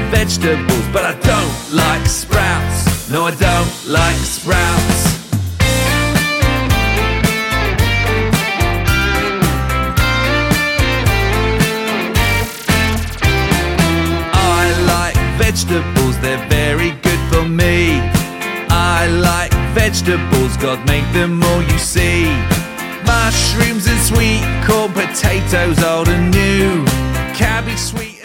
vegetables, but I don't like sprouts. No, I don't like sprouts. I like vegetables, they're very good for me. I like vegetables, God made them all, you see. Mushrooms and sweet corn, potatoes old and new, cabbage sweet